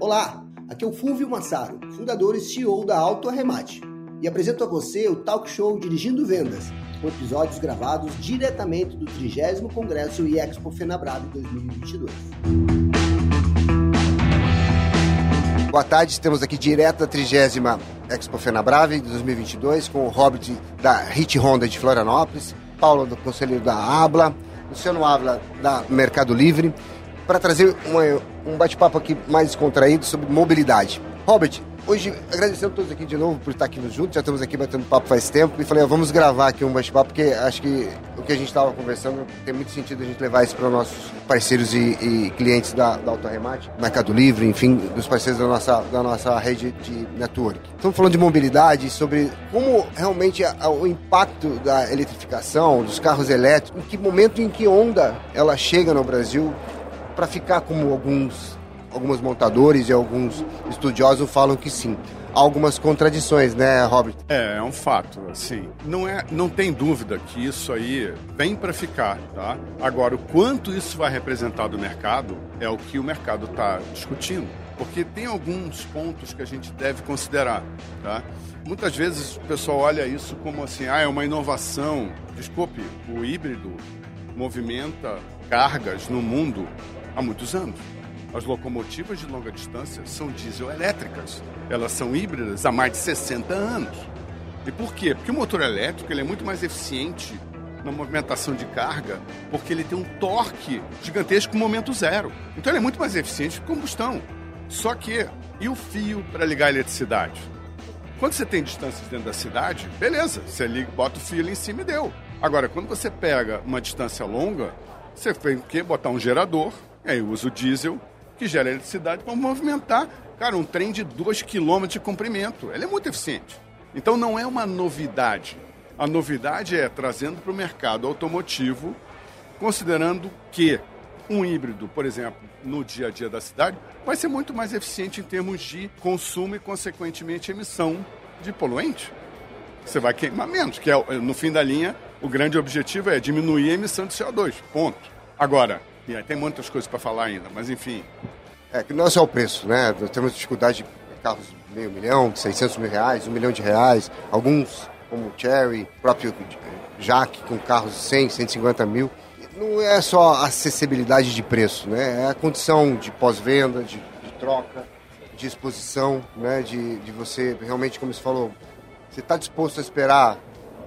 Olá, aqui é o Fulvio Massaro, fundador e CEO da Auto Arremate, e apresento a você o talk show Dirigindo Vendas, com episódios gravados diretamente do 30º Congresso e Expo Fenabrave 2022. Boa tarde, estamos aqui direto da 30ª Expo Fenabrave de 2022 com o Robert da Hit Honda de Florianópolis, Paulo do Conselheiro da Abla, Luciano Ávila da Mercado Livre, para trazer um bate-papo aqui mais descontraído sobre mobilidade. Robert, hoje agradecendo a todos aqui de novo por estar aqui juntos, já estamos aqui batendo papo faz tempo, e falei, vamos gravar aqui um bate-papo, porque acho que o que a gente estava conversando tem muito sentido a gente levar isso para os nossos parceiros e clientes da Auto Arremate, Mercado Livre, enfim, dos parceiros da nossa rede de network. Estamos falando de mobilidade, sobre como realmente o impacto da eletrificação, dos carros elétricos, em que momento, em que onda ela chega no Brasil, para ficar como alguns montadores e alguns estudiosos falam que sim. Há algumas contradições, né, Robert? É um fato, assim. Não tem dúvida que isso aí vem para ficar, tá? Agora, o quanto isso vai representar do mercado é o que o mercado está discutindo. Porque tem alguns pontos que a gente deve considerar, tá? Muitas vezes o pessoal olha isso como assim, é uma inovação. Desculpe, o híbrido movimenta cargas no mundo há muitos anos. As locomotivas de longa distância são diesel-elétricas. Elas são híbridas há mais de 60 anos. E por quê? Porque o motor elétrico ele é muito mais eficiente na movimentação de carga, porque ele tem um torque gigantesco com momento zero. Então ele é muito mais eficiente que combustão. Só que, e o fio para ligar a eletricidade? Quando você tem distâncias dentro da cidade, beleza, você liga, bota o fio ali em cima e deu. Agora, quando você pega uma distância longa, você tem que botar um gerador, aí usa o diesel, que gera eletricidade para movimentar, cara, um trem de 2 km de comprimento. Ele é muito eficiente. Então não é uma novidade. A novidade é trazendo para o mercado automotivo, considerando que um híbrido, por exemplo, no dia a dia da cidade, vai ser muito mais eficiente em termos de consumo e, consequentemente, emissão de poluente. Você vai queimar menos, que é, no fim da linha, o grande objetivo é diminuir a emissão de CO2, ponto. Agora, e aí tem muitas coisas para falar ainda, mas enfim. É que não é só o preço, né? Nós temos dificuldade de carros de R$500 mil, R$600 mil, R$1 milhão, alguns como o Chery, o próprio Jaque, com carros de 100, 150 mil. Não é só a acessibilidade de preço, né? É a condição de pós-venda, de troca, de exposição, né? De você realmente, como você falou, você está disposto a esperar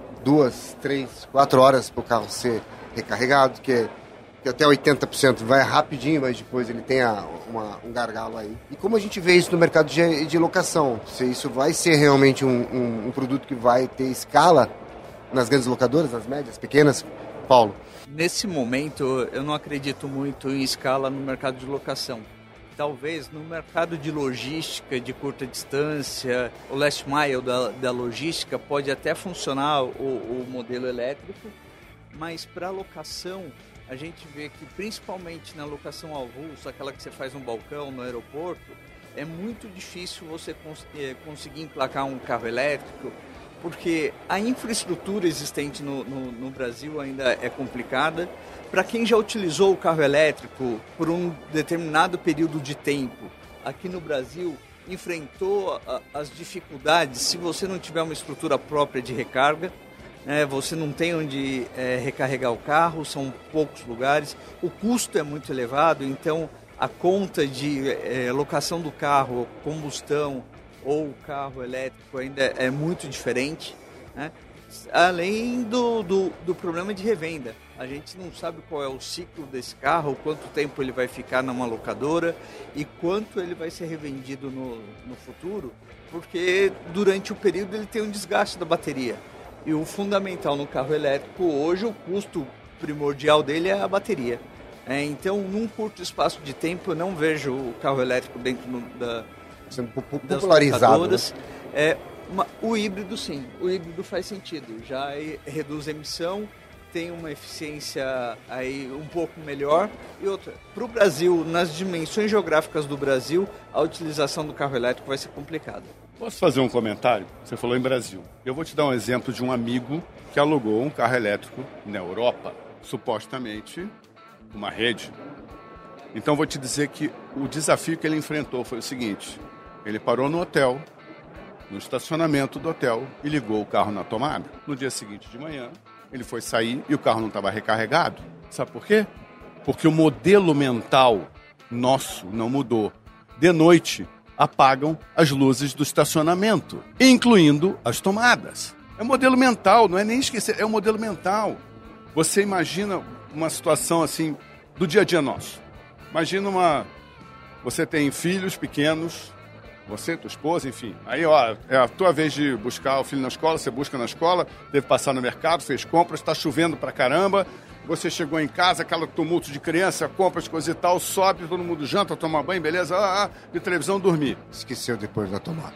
2, 3, 4 horas para o carro ser recarregado, que até 80% vai rapidinho, mas depois ele tem um gargalo aí. E como a gente vê isso no mercado de locação? Se isso vai ser realmente um produto que vai ter escala nas grandes locadoras, nas médias, pequenas? Paulo? Nesse momento, eu não acredito muito em escala no mercado de locação. Talvez no mercado de logística de curta distância, o last mile da logística pode até funcionar o modelo elétrico, mas para locação, a gente vê que principalmente na locação ao avulso, aquela que você faz no balcão, no aeroporto, é muito difícil você conseguir emplacar um carro elétrico, porque a infraestrutura existente no Brasil ainda é complicada. Para quem já utilizou o carro elétrico por um determinado período de tempo aqui no Brasil, enfrentou as dificuldades. Se você não tiver uma estrutura própria de recarga, você não tem onde recarregar o carro, são poucos lugares, o custo é muito elevado, então a conta de locação do carro, combustão ou carro elétrico ainda é muito diferente, né? Além do problema de revenda. A gente não sabe qual é o ciclo desse carro, quanto tempo ele vai ficar numa locadora e quanto ele vai ser revendido no futuro, porque durante o período ele tem um desgaste da bateria. E o fundamental no carro elétrico, hoje, o custo primordial dele é a bateria. Então, num curto espaço de tempo, eu não vejo o carro elétrico dentro sendo das popularizado, locadoras. Né? O híbrido, sim. O híbrido faz sentido. Já reduz a emissão, tem uma eficiência aí um pouco melhor. E outra, para o Brasil, nas dimensões geográficas do Brasil, a utilização do carro elétrico vai ser complicada. Posso fazer um comentário? Você falou em Brasil. Eu vou te dar um exemplo de um amigo que alugou um carro elétrico na Europa, supostamente uma rede Então, vou te dizer que o desafio que ele enfrentou foi o seguinte. Ele parou no hotel, no estacionamento do hotel, e ligou o carro na tomada. No dia seguinte de manhã, ele foi sair e o carro não estava recarregado. Sabe por quê? Porque o modelo mental nosso não mudou. De noite, apagam as luzes do estacionamento, incluindo as tomadas. É um modelo mental, não é nem esquecer, é um modelo mental. Você imagina uma situação assim do dia a dia nosso. Imagina você tem filhos pequenos, você, tua esposa, enfim. Aí, ó, é a tua vez de buscar o filho na escola, você busca na escola, teve que passar no mercado, fez compras, está chovendo pra caramba, você chegou em casa, aquela tumulto de criança, compras, coisa e tal, sobe, todo mundo janta, toma banho, beleza, de televisão, dormir. Esqueceu depois da tomada.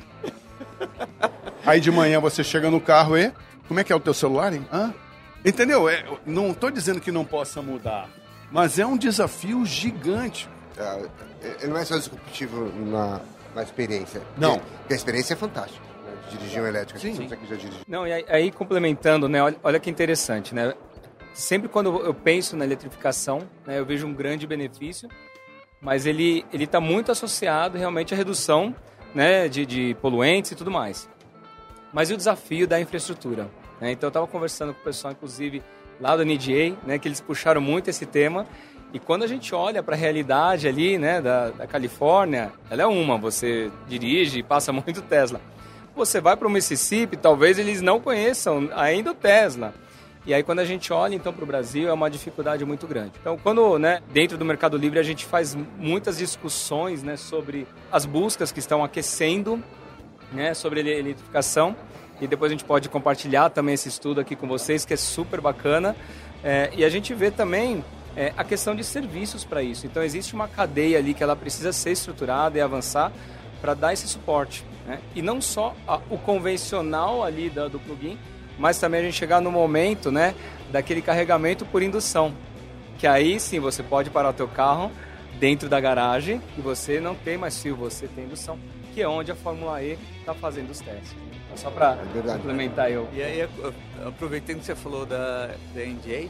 Aí de manhã você chega no carro e... Como é que é o teu celular, hein? Entendeu? Não estou dizendo que não possa mudar, mas é um desafio gigante. Ele não é só disruptivo na experiência. Não. Porque a experiência é fantástica. Né? Dirigir um elétrico. Sim. Você que já dirigiu. Não, e aí complementando, né? Olha que interessante, né? Sempre quando eu penso na eletrificação, né, eu vejo um grande benefício, mas ele está muito associado realmente à redução, né, de poluentes e tudo mais. Mas e o desafio da infraestrutura? Né? Então eu estava conversando com o pessoal, inclusive, lá do NDA, né, que eles puxaram muito esse tema. E quando a gente olha para a realidade ali, né, da Califórnia, ela é você dirige e passa muito Tesla. Você vai para o Mississippi, talvez eles não conheçam ainda o Tesla. E aí quando a gente olha então para o Brasil, é uma dificuldade muito grande. Então quando, né, dentro do Mercado Livre a gente faz muitas discussões, né, sobre as buscas que estão aquecendo, né, sobre eletrificação. E depois a gente pode compartilhar também esse estudo aqui com vocês, que é super bacana. E a gente vê também a questão de serviços para isso. Então existe uma cadeia ali que ela precisa ser estruturada e avançar para dar esse suporte. Né? E não só o convencional ali do plugin, mas também a gente chegar no momento, né, daquele carregamento por indução. Que aí sim você pode parar o teu carro dentro da garagem e você não tem mais fio, você tem indução. Que é onde a Fórmula E está fazendo os testes. Então, só para complementar eu. E aí, aproveitando que você falou da NDA,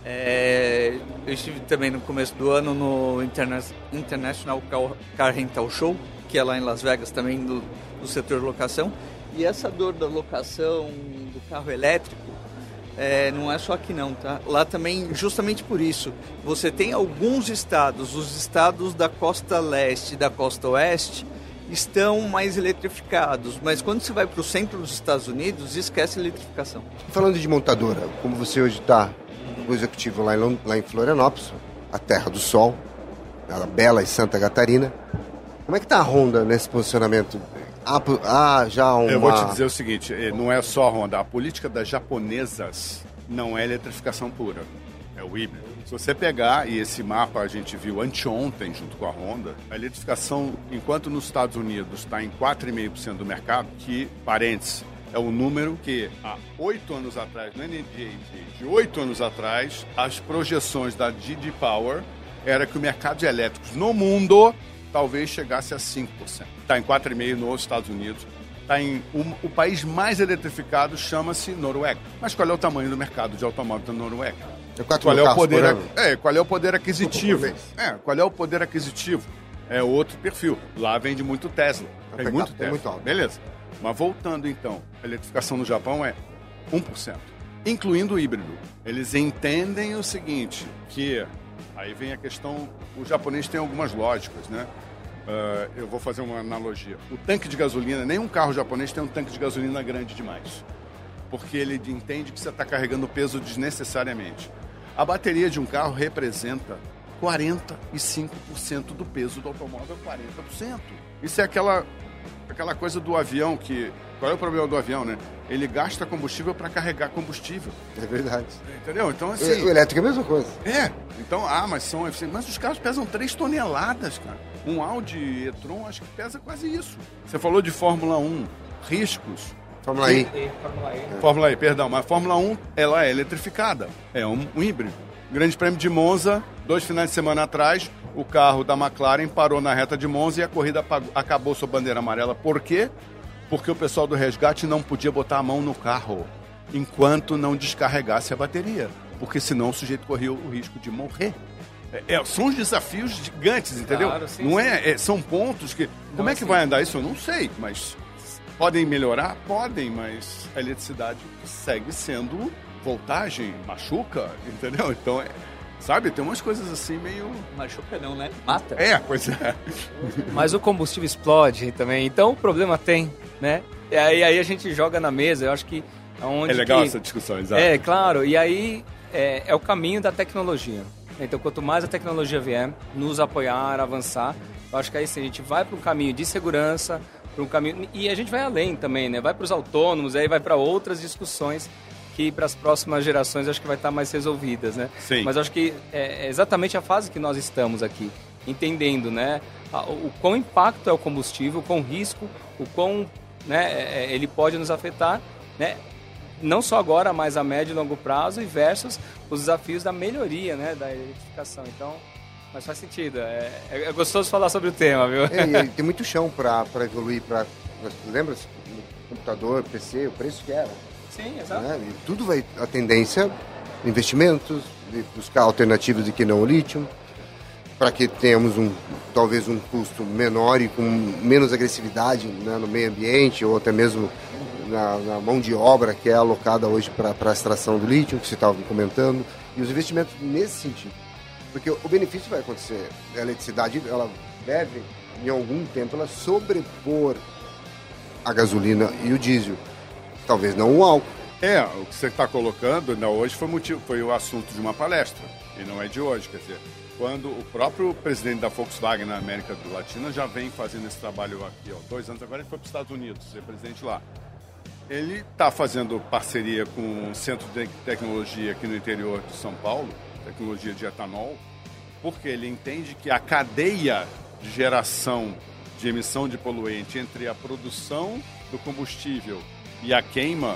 eu estive também no começo do ano no International Car Rental Show, que é lá em Las Vegas também, do setor de locação. E essa dor da locação do carro elétrico não é só aqui não, tá? Lá também, justamente por isso, você tem alguns estados, os estados da costa leste e da costa oeste, estão mais eletrificados, mas quando você vai para o centro dos Estados Unidos, esquece a eletrificação. Falando de montadora, como você hoje está o executivo lá em Florianópolis, a terra do sol, a bela e Santa Catarina, como é que está a Honda nesse posicionamento? Eu vou te dizer o seguinte, não é só a Honda, a política das japonesas não é eletrificação pura, é o híbrido. Se você pegar, e esse mapa a gente viu anteontem junto com a Honda, a eletrificação, enquanto nos Estados Unidos está em 4,5% do mercado, que, parênteses, é o número que há 8 anos atrás, no NDA de 8 anos atrás, as projeções da GD Power era que o mercado de elétricos no mundo talvez chegasse a 5%. Está em 4,5% nos Estados Unidos. O país mais eletrificado chama-se Noruega. Mas qual é o tamanho do mercado de automóvel da Noruega? Qual é o poder aquisitivo? Qual é o poder aquisitivo? É outro perfil. Lá vende muito Tesla. Tem muito Tesla. Muito alto. Beleza. Mas voltando então, a eletrificação no Japão é 1%, incluindo o híbrido. Eles entendem o seguinte, que aí vem a questão, o japonês tem algumas lógicas, né? Eu vou fazer uma analogia. O tanque de gasolina, nenhum carro japonês tem um tanque de gasolina grande demais, porque ele entende que você está carregando peso desnecessariamente. A bateria de um carro representa 45% do peso do automóvel, 40%. Isso é aquela coisa do avião que... Qual é o problema do avião, né? Ele gasta combustível para carregar combustível. É verdade. Entendeu? Então, assim... O elétrico é a mesma coisa. Então, mas são eficientes. Mas os carros pesam 3 toneladas, cara. Um Audi e-tron, acho que pesa quase isso. Você falou de Fórmula 1, riscos. Fórmula E. Fórmula E, perdão. Mas a Fórmula 1, ela é eletrificada. É um híbrido. Grande Prêmio de Monza, 2 finais de semana atrás, o carro da McLaren parou na reta de Monza e a corrida acabou sob bandeira amarela. Por quê? Porque o pessoal do resgate não podia botar a mão no carro enquanto não descarregasse a bateria. Porque senão o sujeito corria o risco de morrer. São uns desafios gigantes, entendeu? Claro, sim, não sim. São pontos que... Como Não, é que sim. vai andar isso? Eu não sei, mas podem melhorar? Podem, mas a eletricidade segue sendo voltagem, machuca, entendeu? Então, sabe, tem umas coisas assim meio... Machuca não, né? Mata. Pois é. Mas o combustível explode também, então o problema tem, né? E aí a gente joga na mesa, eu acho que... É legal essa discussão, exato. Claro, e aí é o caminho da tecnologia. Então, quanto mais a tecnologia vier, nos apoiar, avançar, eu acho que aí sim, a gente vai para um caminho de segurança, para um caminho... E a gente vai além também, né? Vai para os autônomos, aí vai para outras discussões que para as próximas gerações acho que vai estar mais resolvidas, né? Sim. Mas acho que é exatamente a fase que nós estamos aqui, entendendo, né? O quão impacto é o combustível, o quão risco, o quão, né, ele pode nos afetar, né? Não só agora, mas a médio e longo prazo e versus os desafios da melhoria, né, da eletrificação. Então, mas faz sentido. É gostoso falar sobre o tema, viu? E tem muito chão para evoluir. Lembra? Computador, PC, o preço que era. Sim, exato. Né? E tudo vai... A tendência, investimentos, de buscar alternativas de que não o lítio, para que tenhamos talvez um custo menor e com menos agressividade, né, no meio ambiente ou até mesmo na mão de obra que é alocada hoje para a extração do lítio, que você estava comentando, e os investimentos nesse sentido. Porque o benefício vai acontecer. A eletricidade, ela deve, em algum tempo, ela sobrepor a gasolina e o diesel. Talvez não o álcool. O que você está colocando, hoje foi o assunto de uma palestra, e não é de hoje, quer dizer, quando o próprio presidente da Volkswagen na América Latina já vem fazendo esse trabalho aqui, 2 anos agora ele foi para os Estados Unidos, ser presidente lá. Ele está fazendo parceria com um centro de tecnologia aqui no interior de São Paulo, tecnologia de etanol, porque ele entende que a cadeia de geração de emissão de poluente entre a produção do combustível e a queima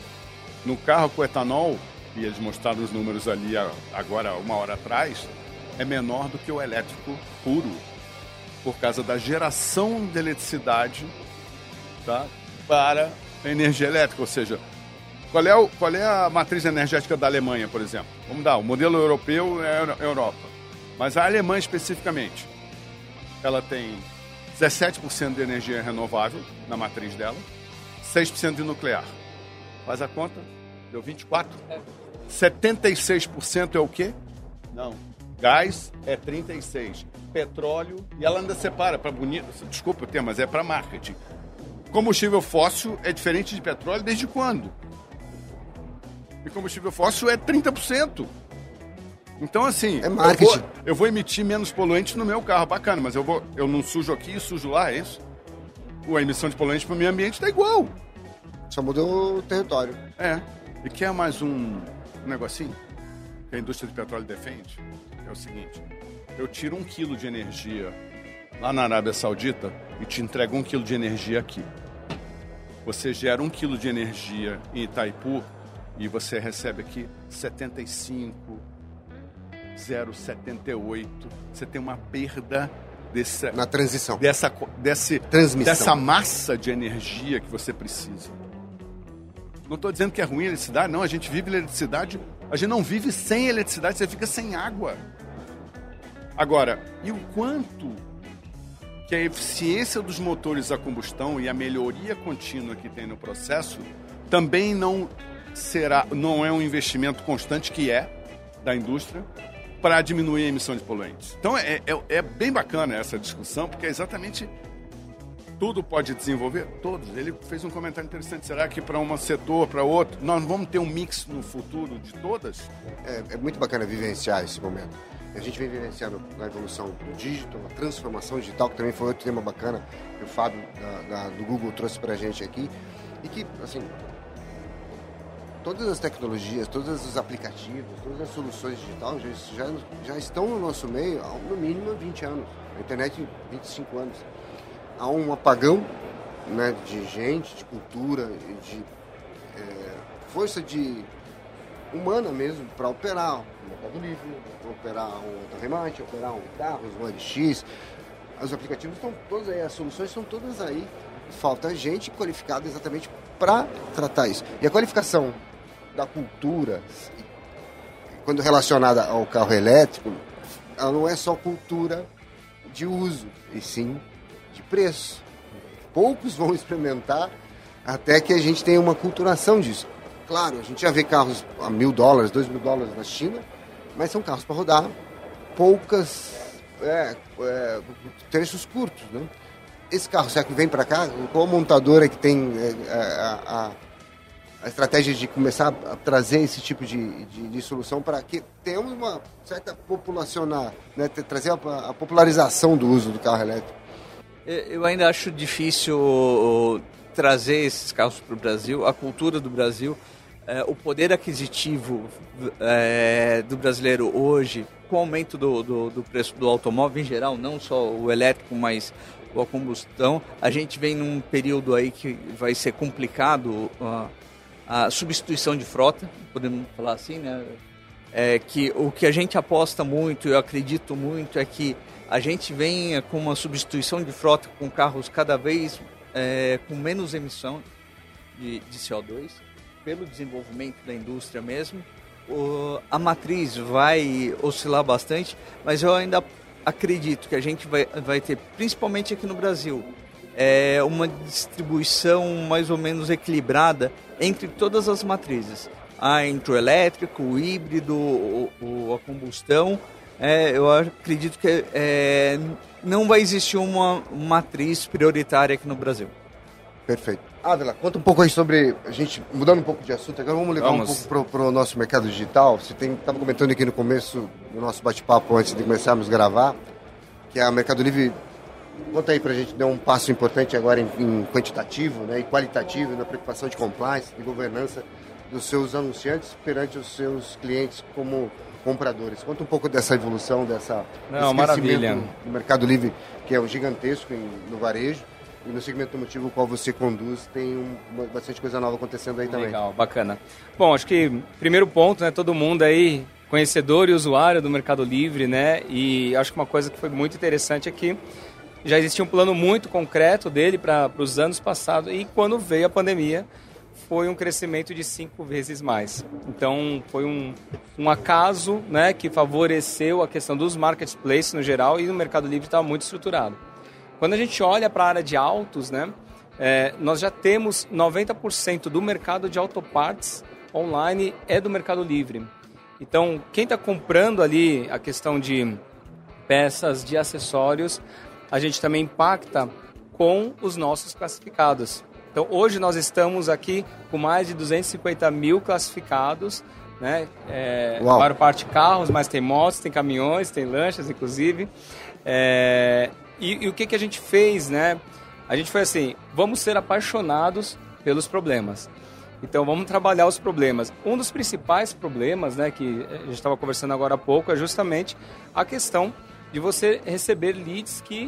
no carro com etanol, e eles mostraram os números ali agora, 1 hora atrás, é menor do que o elétrico puro, por causa da geração de eletricidade, tá, para a energia elétrica. Ou seja, qual é a matriz energética da Alemanha, por exemplo? Vamos dar, o modelo europeu é a Europa, mas a Alemanha especificamente, ela tem 17% de energia renovável na matriz dela, 6% de nuclear. Faz a conta, deu 24%. 76% é o quê? Não. Gás é 36%. Petróleo, e ela ainda separa para bonito, desculpa o termo, mas é para marketing. Combustível fóssil é diferente de petróleo desde quando? E combustível fóssil é 30%. Então, assim, é marketing. Eu vou emitir menos poluentes no meu carro, bacana, mas eu não sujo aqui e sujo lá, é isso? A emissão de poluentes para o meio ambiente está igual. Só mudou o território. E quer mais um negocinho que a indústria de petróleo defende? É o seguinte, eu tiro 1 quilo de energia lá na Arábia Saudita e te entrego 1 quilo de energia aqui. Você gera 1 quilo de energia em Itaipu e você recebe aqui 75,078. Você tem uma perda na transição. Dessa massa de energia que você precisa. Não estou dizendo que é ruim a eletricidade, não. A gente vive eletricidade, a gente não vive sem eletricidade, você fica sem água. Agora, e o quanto que a eficiência dos motores a combustão e a melhoria contínua que tem no processo também não é um investimento constante que é da indústria para diminuir a emissão de poluentes. Então é bem bacana essa discussão, porque é exatamente tudo pode desenvolver, todos. Ele fez um comentário interessante, será que para um setor, para outro, nós vamos ter um mix no futuro de todas? É muito bacana vivenciar esse momento. A gente vem vivenciando a evolução do digital, a transformação digital, que também foi outro tema bacana que o Fábio do Google trouxe para a gente aqui. E que, assim, todas as tecnologias, todos os aplicativos, todas as soluções digitais já estão no nosso meio há no mínimo 20 anos. A internet, 25 anos. Há um apagão, né, de gente, de cultura, de força humana mesmo para operar o Mercado Livre, operar um remate, operar um carro, um OLX. Os aplicativos estão todos aí, as soluções estão todas aí. Falta gente qualificada exatamente para tratar isso. E a qualificação da cultura, quando relacionada ao carro elétrico, ela não é só cultura de uso, e sim de preço. Poucos vão experimentar até que a gente tenha uma culturação disso. Claro, a gente já vê carros a $1.000, $2.000 na China, mas são carros para rodar trechos curtos, né? Esse carro, será que vem para cá? Qual montadora que tem a estratégia de começar a trazer esse tipo de solução para que tenhamos uma certa populacional, né? Trazer a popularização do uso do carro elétrico? Eu ainda acho difícil trazer esses carros para o Brasil, a cultura do Brasil, o poder aquisitivo do brasileiro hoje, com o aumento do preço do automóvel em geral, não só o elétrico, mas a combustão. A gente vem num período aí que vai ser complicado a substituição de frota, podemos falar assim, né? Que o que a gente aposta muito, eu acredito muito, é que a gente vem com uma substituição de frota com carros cada vez com menos emissão de CO2, pelo desenvolvimento da indústria mesmo. A matriz vai oscilar bastante, mas eu ainda acredito que a gente vai ter, principalmente aqui no Brasil, uma distribuição mais ou menos equilibrada entre todas as matrizes. Entre o elétrico, o híbrido, a combustão. Eu acredito que não vai existir uma matriz prioritária aqui no Brasil. Perfeito. Ávila, conta um pouco aí sobre, a gente mudando um pouco de assunto, agora vamos levar um pouco para o nosso mercado digital. Você estava comentando aqui no começo do nosso bate-papo, antes de começarmos a gravar, que a Mercado Livre, conta aí para a gente, deu um passo importante agora em quantitativo, né, e qualitativo, na preocupação de compliance, de governança dos seus anunciantes perante os seus clientes como compradores. Conta um pouco dessa evolução, desse crescimento do Mercado Livre, que é gigantesco no varejo, e no segmento automotivo, o qual você conduz, tem bastante coisa nova acontecendo aí também. Legal, bacana. Bom, acho que primeiro ponto, né, todo mundo aí conhecedor e usuário do Mercado Livre, né, e acho que uma coisa que foi muito interessante é que já existia um plano muito concreto dele para os anos passados, e quando veio a pandemia, foi um crescimento de 5 vezes mais. Então, foi um acaso, né, que favoreceu a questão dos marketplaces no geral, e o Mercado Livre estava muito estruturado. Quando a gente olha para a área de autos, né, nós já temos 90% do mercado de autopartes online do Mercado Livre. Então, quem está comprando ali a questão de peças, de acessórios, a gente também impacta com os nossos classificados. Então, hoje nós estamos aqui com mais de 250 mil classificados, né? A maior parte carros, mas tem motos, tem caminhões, tem lanchas, inclusive. E o que a gente fez, né? A gente foi assim, vamos ser apaixonados pelos problemas. Então, vamos trabalhar os problemas. Um dos principais problemas, né, que a gente estava conversando agora há pouco, é justamente a questão de você receber leads que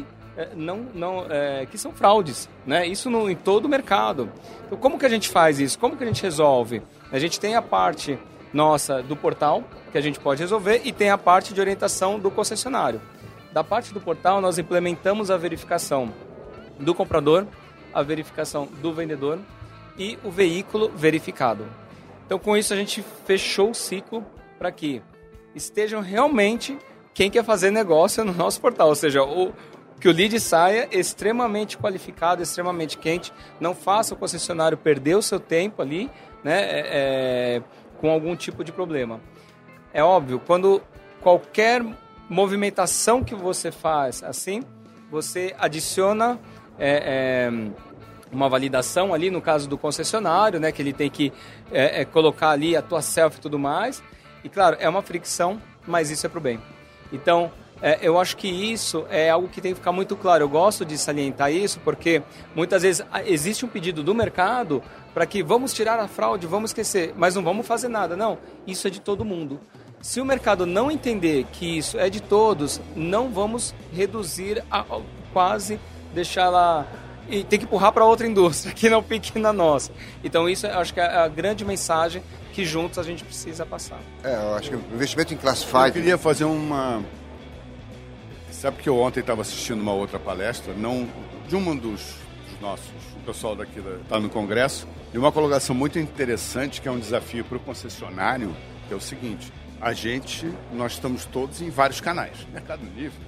que são fraudes, né? Isso em todo o mercado. Então, como que a gente faz isso? Como que a gente resolve? A gente tem a parte nossa do portal, que a gente pode resolver, e tem a parte de orientação do concessionário. Da parte do portal, nós implementamos a verificação do comprador, a verificação do vendedor e o veículo verificado. Então, com isso, a gente fechou o ciclo para que estejam realmente quem quer fazer negócio no nosso portal, ou seja, que o lead saia extremamente qualificado, extremamente quente, não faça o concessionário perder o seu tempo ali, né, com algum tipo de problema. É óbvio, quando qualquer movimentação que você faz assim, você adiciona uma validação ali, no caso do concessionário, né, que ele tem que colocar ali a tua selfie e tudo mais, e claro, é uma fricção, mas isso é para o bem. Então, eu acho que isso é algo que tem que ficar muito claro. Eu gosto de salientar isso porque muitas vezes existe um pedido do mercado para que vamos tirar a fraude, vamos esquecer, mas não vamos fazer nada. Não, isso é de todo mundo. Se o mercado não entender que isso é de todos, não vamos reduzir, quase deixar lá e tem que empurrar para outra indústria que não pique na nossa. Então isso eu acho que é a grande mensagem que juntos a gente precisa passar. Eu acho que o investimento em Classified... Eu queria fazer uma... Sabe que eu ontem estava assistindo uma outra palestra, de um dos nossos, o pessoal daqui está no Congresso, e uma colocação muito interessante, que é um desafio para o concessionário, que é o seguinte: nós estamos todos em vários canais. Mercado Livre,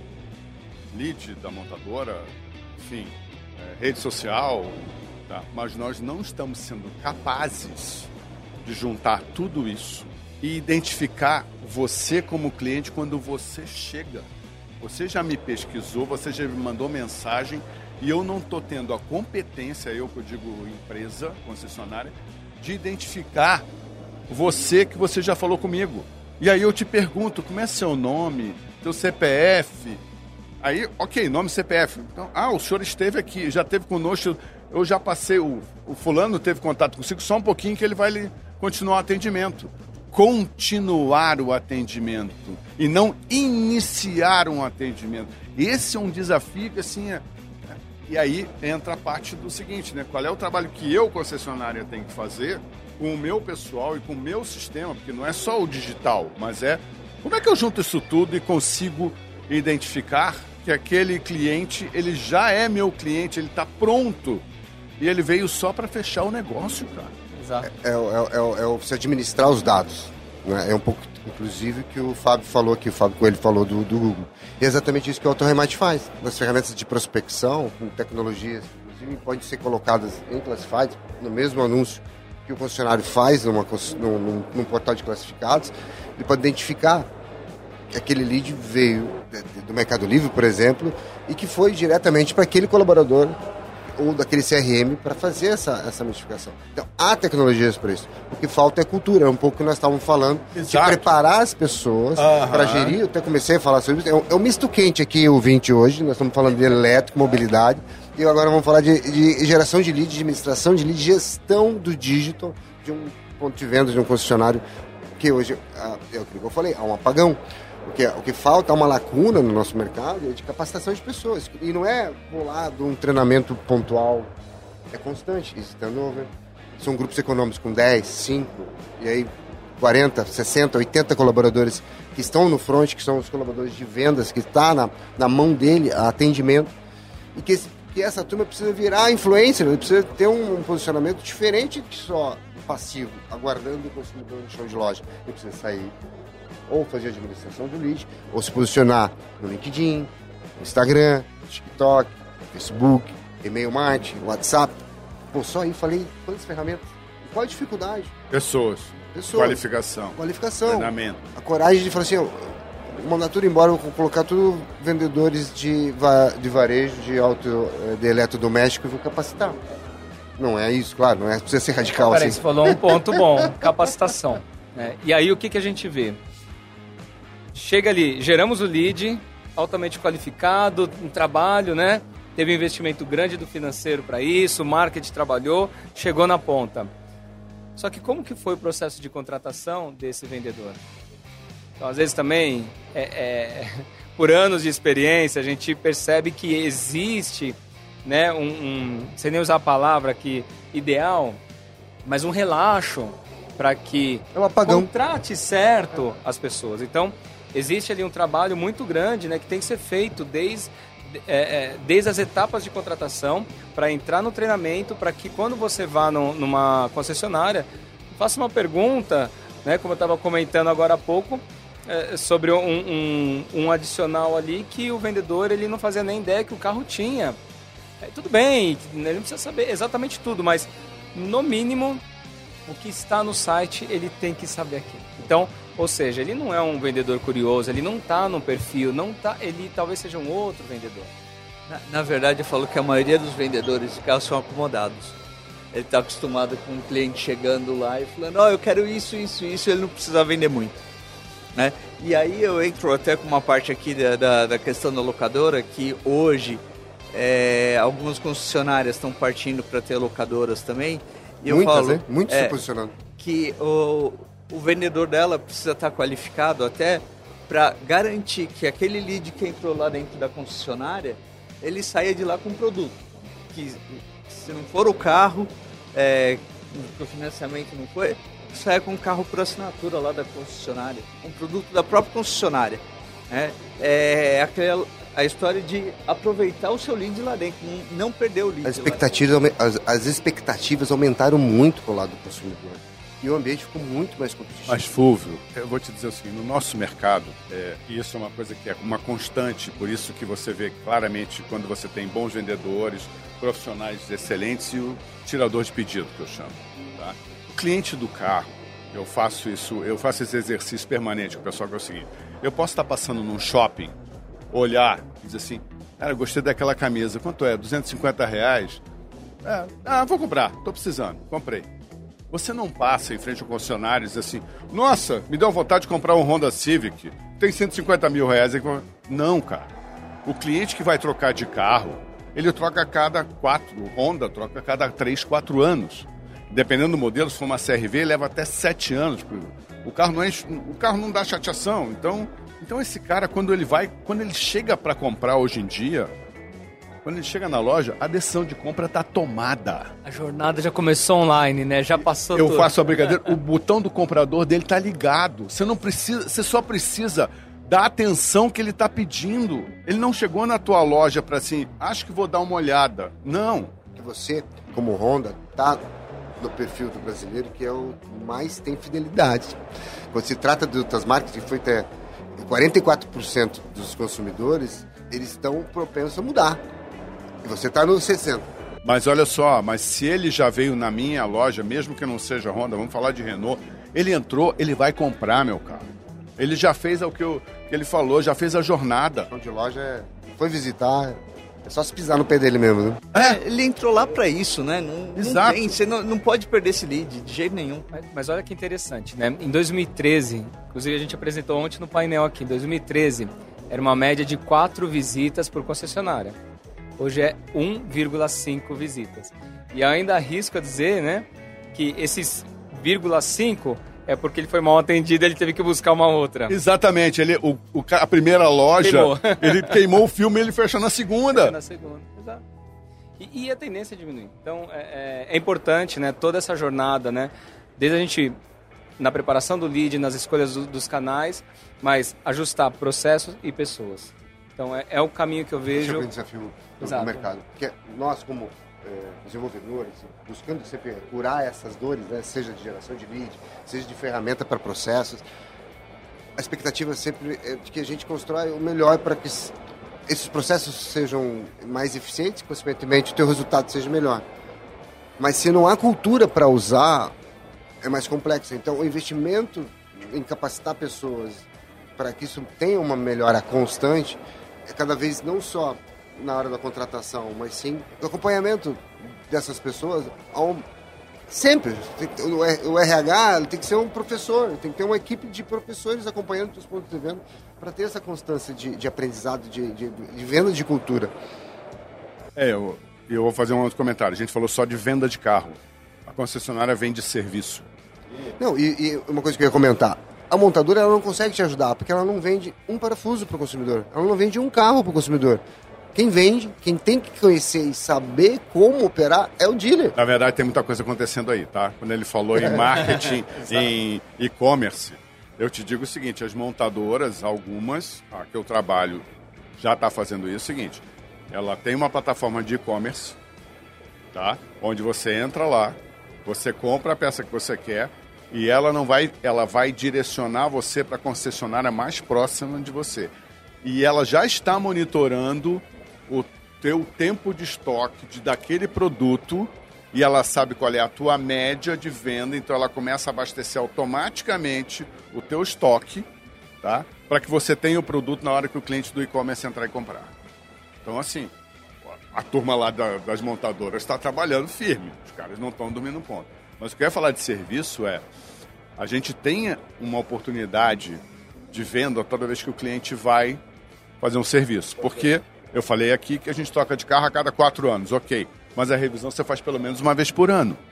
lead da montadora, enfim, rede social, tá? Mas nós não estamos sendo capazes de juntar tudo isso e identificar você como cliente quando você chega. Você já me pesquisou, você já me mandou mensagem e eu não estou tendo a competência, eu que eu digo empresa, concessionária, de identificar você que você já falou comigo. E aí eu te pergunto, como é seu nome, teu CPF? Aí, ok, nome e CPF. Então, o senhor esteve aqui, já esteve conosco, eu já passei, o fulano teve contato consigo, só um pouquinho que ele vai lhe continuar o atendimento. Continuar o atendimento e não iniciar um atendimento. Esse é um desafio que, assim, E aí entra a parte do seguinte, né? Qual é o trabalho que eu, concessionária, tenho que fazer com o meu pessoal e com o meu sistema, porque não é só o digital, mas como é que eu junto isso tudo e consigo identificar que aquele cliente, ele já é meu cliente, ele está pronto e ele veio só para fechar o negócio, cara. Exato. Você administrar os dados, né? É um pouco, inclusive, que o Fábio falou aqui, o Fábio Coelho falou do Google. E é exatamente isso que o AutoRemate faz. Nas ferramentas de prospecção, com tecnologias, inclusive, podem ser colocadas em classifieds, no mesmo anúncio que o concessionário faz num portal de classificados, ele pode identificar que aquele lead veio do Mercado Livre, por exemplo, e que foi diretamente para aquele colaborador ou daquele CRM para fazer essa notificação. Então, há tecnologias para isso. O que falta é cultura, é um pouco que nós estávamos falando, de preparar as pessoas para gerir. Eu até comecei a falar sobre isso. É um misto quente aqui, o 20 hoje, nós estamos falando de elétrico, mobilidade, e agora vamos falar de geração de lead, de administração de lead, gestão do digital, de um ponto de venda, de um concessionário, que hoje, é o que eu falei, há um apagão. O que falta, uma lacuna no nosso mercado é de capacitação de pessoas. E não é bolado um treinamento pontual, é constante. Isso é turnover. São grupos econômicos com 10, 5, e aí 40, 60, 80 colaboradores que estão no front, que são os colaboradores de vendas, que está na mão dele, a atendimento. E que essa turma precisa virar influencer, ele precisa ter um posicionamento diferente de só passivo, aguardando o consumidor no chão de loja. Ele precisa sair, ou fazer a administração do lead, ou se posicionar no LinkedIn, no Instagram, TikTok, Facebook, e-mail marketing, WhatsApp. Pô, só aí falei quantas ferramentas. Qual a dificuldade? Pessoas. Qualificação. Treinamento. A coragem de falar assim, mandar tudo embora, vou colocar tudo vendedores de varejo, de eletrodoméstico e vou capacitar. Não é isso, claro, não precisa ser radical assim. Você falou um ponto bom, capacitação. Né? E aí o que a gente vê? Chega ali, geramos o lead, altamente qualificado, um trabalho, né? Teve um investimento grande do financeiro para isso, o marketing trabalhou, chegou na ponta. Só que como que foi o processo de contratação desse vendedor? Então, às vezes também, por anos de experiência, a gente percebe que existe, né, sem nem usar a palavra aqui, ideal, mas um relaxo para que contrate certo as pessoas. Então, existe ali um trabalho muito grande, né, que tem que ser feito desde as etapas de contratação para entrar no treinamento, para que quando você vá numa concessionária, faça uma pergunta, né, como eu estava comentando agora há pouco, sobre um adicional ali que o vendedor ele não fazia nem ideia que o carro tinha. Tudo bem, ele não precisa saber exatamente tudo, mas no mínimo o que está no site ele tem que saber aqui. Então, ou seja, ele não é um vendedor curioso, ele não está no perfil, ele talvez seja um outro vendedor. Na verdade, eu falo que a maioria dos vendedores de carro são acomodados. Ele está acostumado com um cliente chegando lá e falando, eu quero isso, ele não precisa vender muito. Né? E aí eu entro até com uma parte aqui da questão da locadora, que hoje algumas concessionárias estão partindo para ter locadoras também. E muitas, eu falo, muitos se posicionando. Que o vendedor dela precisa estar qualificado até para garantir que aquele lead que entrou lá dentro da concessionária, ele saia de lá com um produto. Que se não for o carro, que o financiamento não foi, saia com um carro por assinatura lá da concessionária, um produto da própria concessionária. A história de aproveitar o seu lead lá dentro, não perder o lead. As expectativas aumentaram muito pro lado do consumidor. E o ambiente ficou muito mais competitivo. Mas, Fulvio, eu vou te dizer o seguinte, no nosso mercado, e isso é uma coisa que é uma constante, por isso que você vê claramente quando você tem bons vendedores, profissionais excelentes e o tirador de pedido, que eu chamo. Tá? O cliente do carro, eu faço esse exercício permanente com o pessoal, que é o seguinte, eu posso estar passando num shopping, olhar e dizer assim, cara, eu gostei daquela camisa, quanto é? R$250? Vou comprar, estou precisando, comprei. Você não passa em frente ao concessionário e diz assim, nossa, me deu vontade de comprar um Honda Civic, tem R$150 mil. Não, cara. O cliente que vai trocar de carro, ele troca a cada 4, Honda troca a cada 3, 4 anos. Dependendo do modelo, se for uma CR-V, leva até 7 anos. O carro não dá chateação. Então esse cara, quando ele chega para comprar hoje em dia, quando ele chega na loja, a decisão de compra está tomada. A jornada já começou online, né? Já passou tudo. Eu faço a brincadeira, o botão do comprador dele está ligado. Você só precisa dar a atenção que ele está pedindo. Ele não chegou na tua loja para assim, acho que vou dar uma olhada. Não. Que você, como Honda, está no perfil do brasileiro que é o que mais tem fidelidade. Quando se trata de outras marcas, que foi até 44% dos consumidores, eles estão propensos a mudar. E você está no 60%. Mas olha só, se ele já veio na minha loja, mesmo que não seja Honda, vamos falar de Renault, ele entrou, ele vai comprar meu carro. Ele já fez o que ele falou, já fez a jornada. O de loja foi visitar, é só se pisar no pé dele mesmo, né? Ele entrou lá para isso, né? Exato. Você não pode perder esse lead de jeito nenhum. Mas olha que interessante, né? Em 2013, inclusive a gente apresentou ontem no painel aqui, em 2013, era uma média de 4 visitas por concessionária. Hoje é 1,5 visitas. E ainda arrisco a dizer, né, que esses 0,5 é porque ele foi mal atendido e ele teve que buscar uma outra. Exatamente. A primeira loja, ele queimou o filme e ele fecha na segunda. Fecha na segunda, exato. E a tendência é diminuir. Então, é importante, né, toda essa jornada, né, desde a gente, na preparação do lead, nas escolhas dos canais, mas ajustar processos e pessoas. Então, é o caminho que eu vejo. Esse é o grande desafio do mercado. Porque nós, como desenvolvedores, buscando sempre curar essas dores, né, seja de geração de lead, seja de ferramenta para processos, a expectativa sempre é de que a gente constrói o melhor para que esses processos sejam mais eficientes, consequentemente o teu resultado seja melhor. Mas se não há cultura para usar, é mais complexo. Então, o investimento em capacitar pessoas para que isso tenha uma melhora constante é cada vez não só na hora da contratação, mas sim do acompanhamento dessas pessoas sempre. O RH tem que ser um professor, tem que ter uma equipe de professores acompanhando os pontos de venda para ter essa constância de aprendizado, de venda de cultura. Eu vou fazer um outro comentário. A gente falou só de venda de carro. A concessionária vende serviço. Não, e uma coisa que eu ia comentar. A montadora ela não consegue te ajudar, porque ela não vende um parafuso para o consumidor. Ela não vende um carro para o consumidor. Quem vende, quem tem que conhecer e saber como operar é o dealer. Na verdade, tem muita coisa acontecendo aí, tá? Quando ele falou em marketing, em e-commerce, eu te digo o seguinte, as montadoras, algumas, que eu trabalho, já está fazendo isso, é o seguinte, ela tem uma plataforma de e-commerce, tá? Onde você entra lá, você compra a peça que você quer, e ela vai direcionar você para a concessionária mais próxima de você. E ela já está monitorando o teu tempo de estoque daquele produto e ela sabe qual é a tua média de venda, então ela começa a abastecer automaticamente o teu estoque, tá? Para que você tenha o produto na hora que o cliente do e-commerce entrar e comprar. Então, assim, a turma lá das montadoras está trabalhando firme, os caras não estão dormindo ponto. Mas o que eu ia falar de serviço a gente tem uma oportunidade de venda toda vez que o cliente vai fazer um serviço. Porque eu falei aqui que a gente troca de carro a cada 4 anos, ok. Mas a revisão você faz pelo menos uma vez por ano.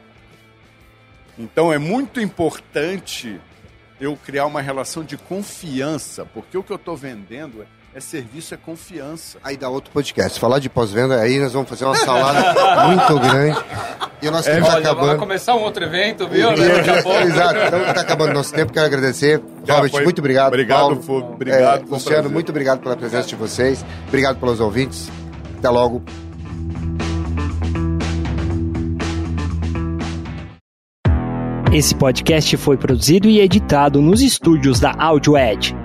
Então é muito importante eu criar uma relação de confiança, porque o que eu estou vendendo é serviço, é confiança. Aí dá outro podcast. Falar de pós-venda, aí nós vamos fazer uma salada muito grande. E o nosso tempo está acabando. Vai começar um outro evento, viu? Exato. Então está acabando o nosso tempo. Quero agradecer. Robert, muito obrigado. Obrigado, Paulo, obrigado. Luciano, muito obrigado pela presença de vocês. Obrigado pelos ouvintes. Até logo. Esse podcast foi produzido e editado nos estúdios da AudioEd.